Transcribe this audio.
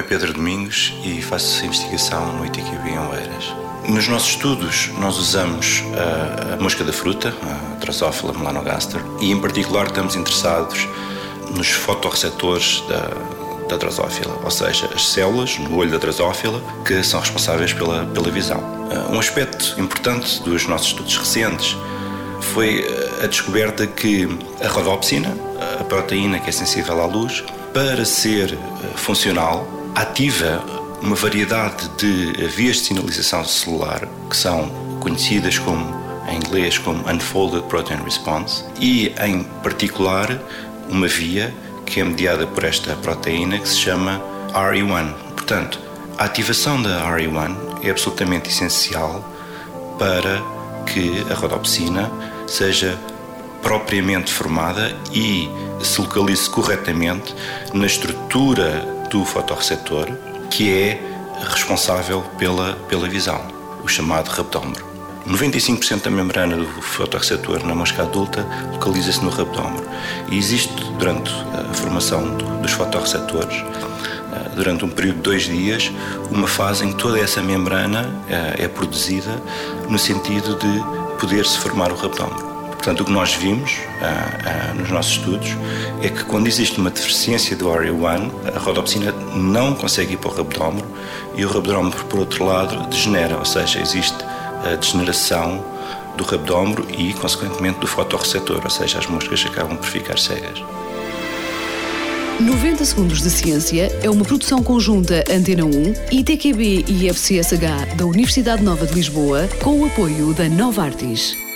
Pedro Domingos e faço investigação no ITQB em Oeiras. Nos nossos estudos nós usamos a mosca da fruta, a Drosophila melanogaster, e em particular estamos interessados nos fotorreceptores da Drosophila, ou seja, as células no olho da Drosophila que são responsáveis pela visão. Um aspecto importante dos nossos estudos recentes foi a descoberta que a rodopsina, a proteína que é sensível à luz, para ser funcional, ativa uma variedade de vias de sinalização celular que são conhecidas em inglês como Unfolded Protein Response, e em particular uma via que é mediada por esta proteína que se chama RE1. Portanto, a ativação da RE1 é absolutamente essencial para que a rodopsina seja propriamente formada e se localize corretamente na estrutura do fotorreceptor, que é responsável pela visão, o chamado rabdómero. 95% da membrana do fotorreceptor na mosca adulta localiza-se no rabdómero e existe, durante a formação dos fotorreceptores, durante um período de 2 dias, uma fase em que toda essa membrana é produzida no sentido de poder-se formar o rabdómero. Portanto, o que nós vimos nos nossos estudos é que quando existe uma deficiência do RE1, a rodopsina não consegue ir para o rabdómero e o rabdómero, por outro lado, degenera, ou seja, existe a degeneração do rabdómero e, consequentemente, do fotorreceptor, ou seja, as moscas acabam por ficar cegas. 90 Segundos de Ciência é uma produção conjunta Antena 1, ITQB e FCSH da Universidade Nova de Lisboa, com o apoio da Novartis.